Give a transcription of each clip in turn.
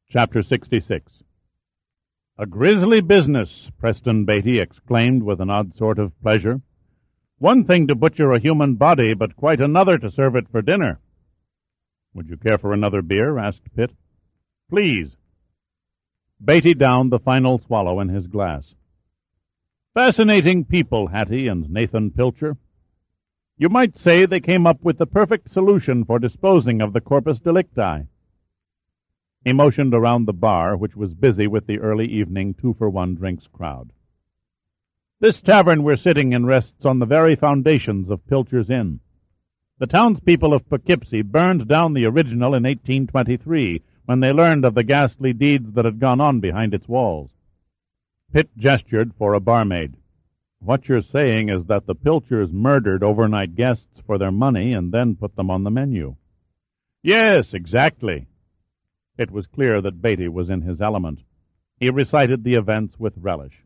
Chapter 66. "A grisly business," Preston Beatty exclaimed with an odd sort of pleasure. "One thing to butcher a human body, but quite another to serve it for dinner." "Would you care for another beer?" asked Pitt. "Please." Beatty downed the final swallow in his glass. "Fascinating people, Hattie and Nathan Pilcher. You might say they came up with the perfect solution for disposing of the corpus delicti." He motioned around the bar, which was busy with the early evening 2-for-1 drinks crowd. "This tavern we're sitting in rests on the very foundations of Pilcher's Inn. The townspeople of Poughkeepsie burned down the original in 1823, when they learned of the ghastly deeds that had gone on behind its walls." Pitt gestured for a barmaid. "What you're saying is that the Pilchers murdered overnight guests for their money and then put them on the menu." "Yes, exactly." It was clear that Beatty was in his element. He recited the events with relish.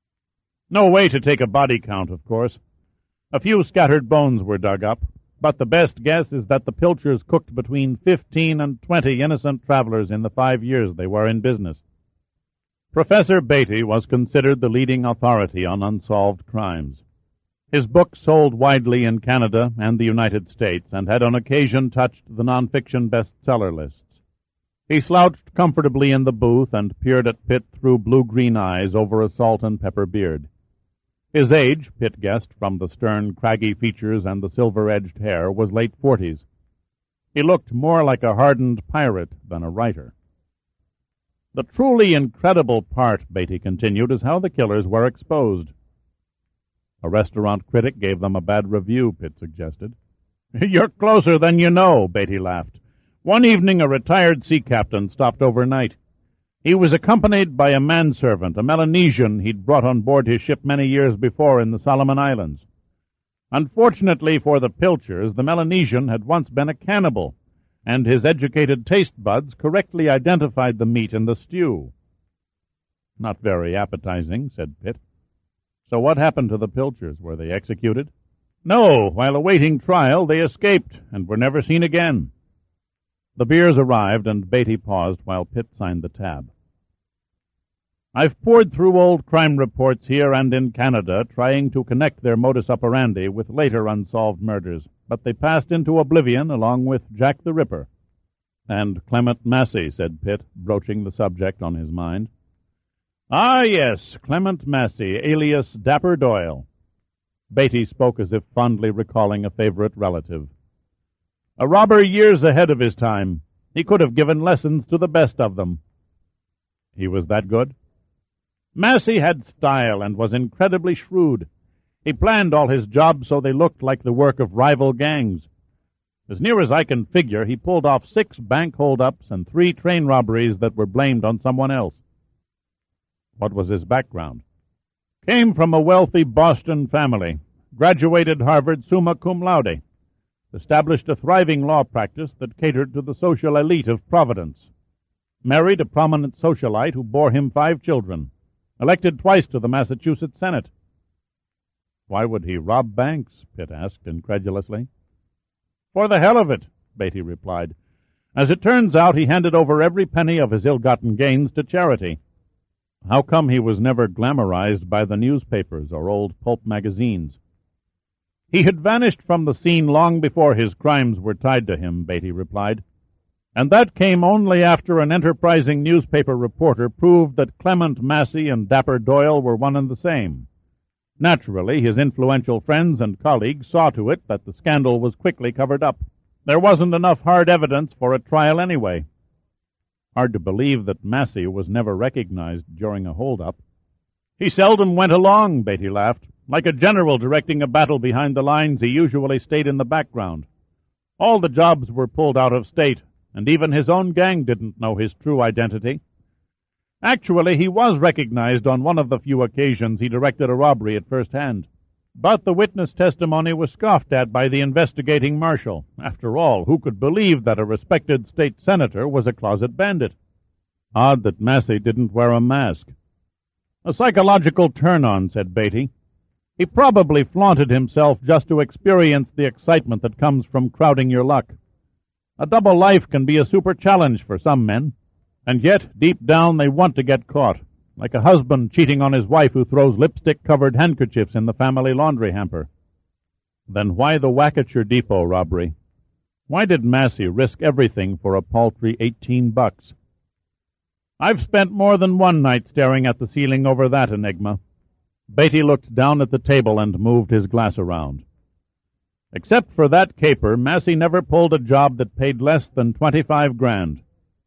"No way to take a body count, of course. A few scattered bones were dug up, but the best guess is that the Pilchers cooked between 15 and 20 innocent travelers in the 5 years they were in business." Professor Beatty was considered the leading authority on unsolved crimes. His book sold widely in Canada and the United States, and had on occasion touched the nonfiction bestseller lists. He slouched comfortably in the booth and peered at Pitt through blue-green eyes over a salt-and-pepper beard. His age, Pitt guessed from the stern, craggy features and the silver-edged hair, was late 40s. He looked more like a hardened pirate than a writer. "The truly incredible part," Beatty continued, "is how the killers were exposed." "A restaurant critic gave them a bad review," Pitt suggested. "You're closer than you know," Beatty laughed. "One evening a retired sea captain stopped overnight. He was accompanied by a manservant, a Melanesian he'd brought on board his ship many years before in the Solomon Islands. Unfortunately for the Pilchers, the Melanesian had once been a cannibal, and his educated taste buds correctly identified the meat in the stew." "Not very appetizing," said Pitt. "So what happened to the Pilchers? Were they executed?" "No. While awaiting trial, they escaped and were never seen again." The beers arrived, and Beatty paused while Pitt signed the tab. "I've pored through old crime reports here and in Canada, trying to connect their modus operandi with later unsolved murders, but they passed into oblivion along with Jack the Ripper." "And Clement Massey," said Pitt, broaching the subject on his mind. "Ah, yes, Clement Massey, alias Dapper Doyle." Beatty spoke as if fondly recalling a favorite relative. "A robber years ahead of his time. He could have given lessons to the best of them." "He was that good?" "Massey had style and was incredibly shrewd. He planned all his jobs so they looked like the work of rival gangs. As near as I can figure, he pulled off 6 bank hold-ups and 3 train robberies that were blamed on someone else." "What was his background?" "Came from a wealthy Boston family. Graduated Harvard summa cum laude. Established a thriving law practice that catered to the social elite of Providence. Married a prominent socialite who bore him 5 children. Elected twice to the Massachusetts Senate." "Why would he rob banks?" Pitt asked incredulously. "For the hell of it," Beatty replied. "As it turns out, he handed over every penny of his ill-gotten gains to charity." "How come he was never glamorized by the newspapers or old pulp magazines?" "He had vanished from the scene long before his crimes were tied to him," Beatty replied. "And that came only after an enterprising newspaper reporter proved that Clement Massey and Dapper Doyle were one and the same. Naturally, his influential friends and colleagues saw to it that the scandal was quickly covered up. There wasn't enough hard evidence for a trial anyway." "Hard to believe that Massey was never recognized during a hold-up." "He seldom went along," Beatty laughed. "Like a general directing a battle behind the lines, he usually stayed in the background. All the jobs were pulled out of state, and even his own gang didn't know his true identity. Actually, he was recognized on one of the few occasions he directed a robbery at first hand. But the witness testimony was scoffed at by the investigating marshal. After all, who could believe that a respected state senator was a closet bandit?" "Odd that Massey didn't wear a mask." "A psychological turn-on," said Beatty. "He probably flaunted himself just to experience the excitement that comes from crowding your luck. A double life can be a super challenge for some men. And yet, deep down, they want to get caught, like a husband cheating on his wife who throws lipstick-covered handkerchiefs in the family laundry hamper. Then why the Wacketcher Depot robbery? Why did Massey risk everything for a paltry $18? I've spent more than one night staring at the ceiling over that enigma. Beatty looked down at the table and moved his glass around. Except for that caper, Massey never pulled a job that paid less than 25 grand.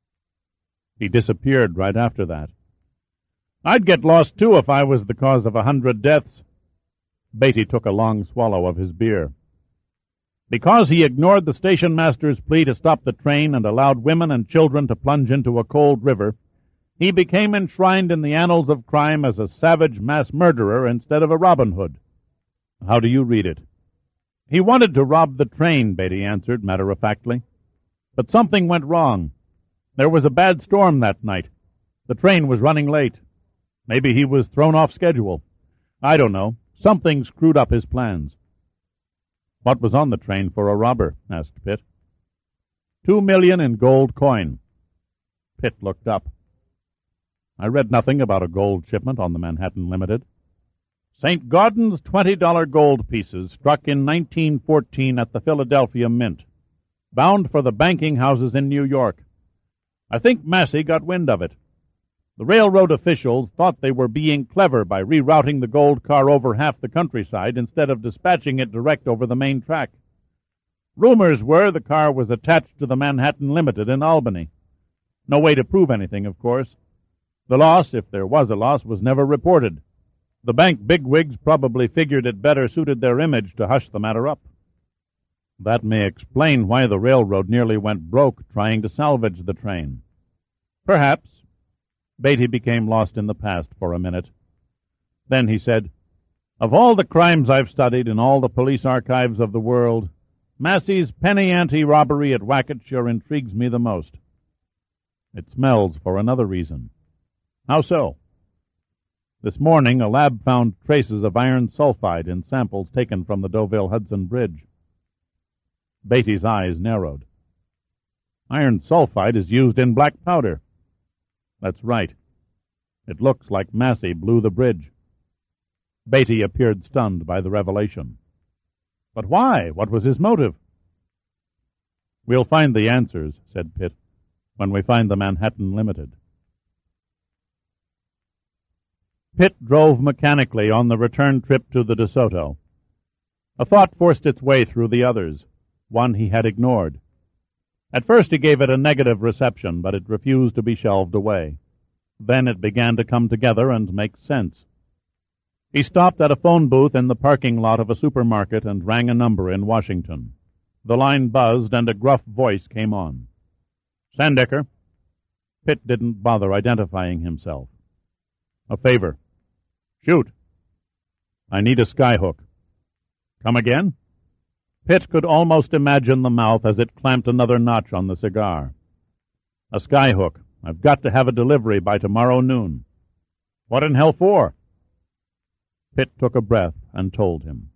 He disappeared right after that. I'd get lost, too, if I was the cause of 100 deaths. Beatty took a long swallow of his beer. Because he ignored the station master's plea to stop the train and allowed women and children to plunge into a cold river, he became enshrined in the annals of crime as a savage mass murderer instead of a Robin Hood. How do you read it? He wanted to rob the train, Beatty answered matter-of-factly. But something went wrong. There was a bad storm that night. The train was running late. Maybe he was thrown off schedule. I don't know. Something screwed up his plans. What was on the train for a robber? Asked Pitt. $2 million in gold coin. Pitt looked up. I read nothing about a gold shipment on the Manhattan Limited. St. Gaudens $20 gold pieces struck in 1914 at the Philadelphia Mint, bound for the banking houses in New York. I think Massey got wind of it. The railroad officials thought they were being clever by rerouting the gold car over half the countryside instead of dispatching it direct over the main track. Rumors were the car was attached to the Manhattan Limited in Albany. No way to prove anything, of course. The loss, if there was a loss, was never reported. The bank bigwigs probably figured it better suited their image to hush the matter up. That may explain why the railroad nearly went broke trying to salvage the train. Perhaps. Beatty became lost in the past for a minute. Then he said, "Of all the crimes I've studied in all the police archives of the world, Massey's penny ante robbery at Wacketcher intrigues me the most. It smells for another reason." How so? This morning a lab found traces of iron sulfide in samples taken from the Deauville-Hudson Bridge. Beatty's eyes narrowed. Iron sulfide is used in black powder. That's right. It looks like Massey blew the bridge. Beatty appeared stunned by the revelation. But why? What was his motive? We'll find the answers, said Pitt, when we find the Manhattan Limited. Pitt drove mechanically on the return trip to the DeSoto. A thought forced its way through the others, one he had ignored. At first he gave it a negative reception, but it refused to be shelved away. Then it began to come together and make sense. He stopped at a phone booth in the parking lot of a supermarket and rang a number in Washington. The line buzzed and a gruff voice came on. Sandecker. Pitt didn't bother identifying himself. A favor. Shoot. I need a skyhook. Come again? Pitt could almost imagine the mouth as it clamped another notch on the cigar. A skyhook. I've got to have a delivery by tomorrow noon. What in hell for? Pitt took a breath and told him.